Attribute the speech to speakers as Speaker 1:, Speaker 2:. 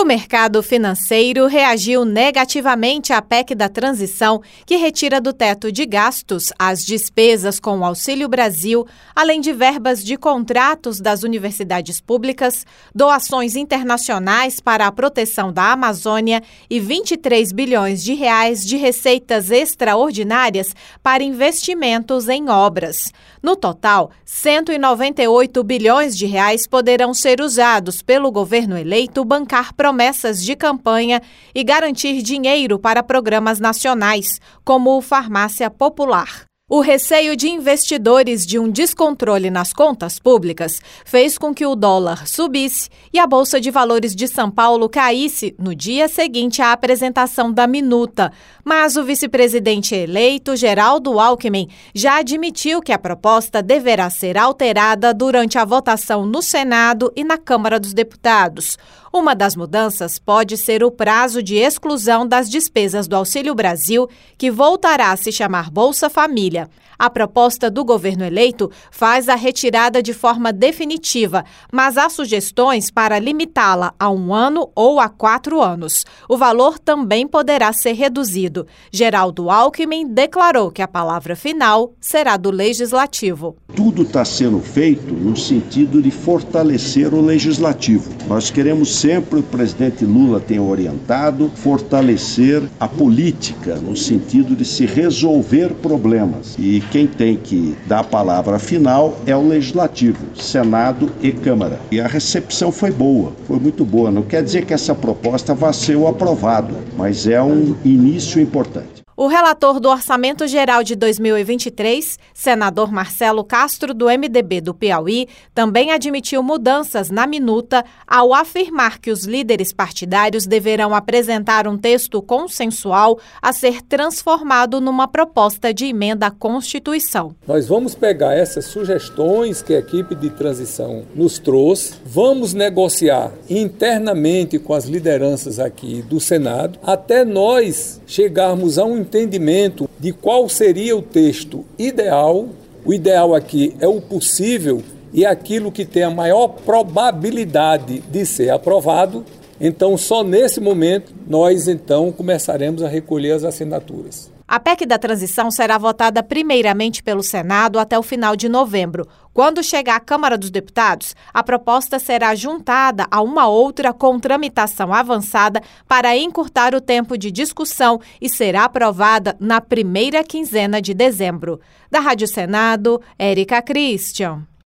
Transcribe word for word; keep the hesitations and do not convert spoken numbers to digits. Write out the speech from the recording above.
Speaker 1: O mercado financeiro reagiu negativamente à P E C da transição, que retira do teto de gastos as despesas com o Auxílio Brasil, além de verbas de contratos das universidades públicas, doações internacionais para a proteção da Amazônia e vinte e três bilhões de reais de receitas extraordinárias para investimentos em obras. No total, cento e noventa e oito bilhões de reais poderão ser usados pelo governo eleito bancar promessas de campanha e garantir dinheiro para programas nacionais, como o Farmácia Popular. O receio de investidores de um descontrole nas contas públicas fez com que o dólar subisse e a Bolsa de Valores de São Paulo caísse no dia seguinte à apresentação da minuta. Mas o vice-presidente eleito, Geraldo Alckmin, já admitiu que a proposta deverá ser alterada durante a votação no Senado e na Câmara dos Deputados. Uma das mudanças pode ser o prazo de exclusão das despesas do Auxílio Brasil, que voltará a se chamar Bolsa Família. A proposta do governo eleito faz a retirada de forma definitiva, mas há sugestões para limitá-la a um ano ou a quatro anos. O valor também poderá ser reduzido. Geraldo Alckmin declarou que a palavra final será do Legislativo.
Speaker 2: Tudo está sendo feito no sentido de fortalecer o Legislativo. Nós queremos sempre, o presidente Lula tem orientado, fortalecer a política no sentido de se resolver problemas. E quem tem que dar a palavra final é o Legislativo, Senado e Câmara. E a recepção foi boa, foi muito boa. Não quer dizer que essa proposta vá ser o aprovado, mas é um início importante.
Speaker 1: O relator do Orçamento Geral de dois mil e vinte e três, senador Marcelo Castro, do M D B do Piauí, também admitiu mudanças na minuta ao afirmar que os líderes partidários deverão apresentar um texto consensual a ser transformado numa proposta de emenda à Constituição.
Speaker 3: Nós vamos pegar essas sugestões que a equipe de transição nos trouxe, vamos negociar internamente com as lideranças aqui do Senado, até nós chegarmos a um entendimento de qual seria o texto ideal. O ideal aqui é o possível e aquilo que tem a maior probabilidade de ser aprovado. Então, só nesse momento, nós então começaremos a recolher as assinaturas.
Speaker 1: A P E C da transição será votada primeiramente pelo Senado até o final de novembro. Quando chegar à Câmara dos Deputados, a proposta será juntada a uma outra com tramitação avançada para encurtar o tempo de discussão e será aprovada na primeira quinzena de dezembro. Da Rádio Senado, Érica Christian.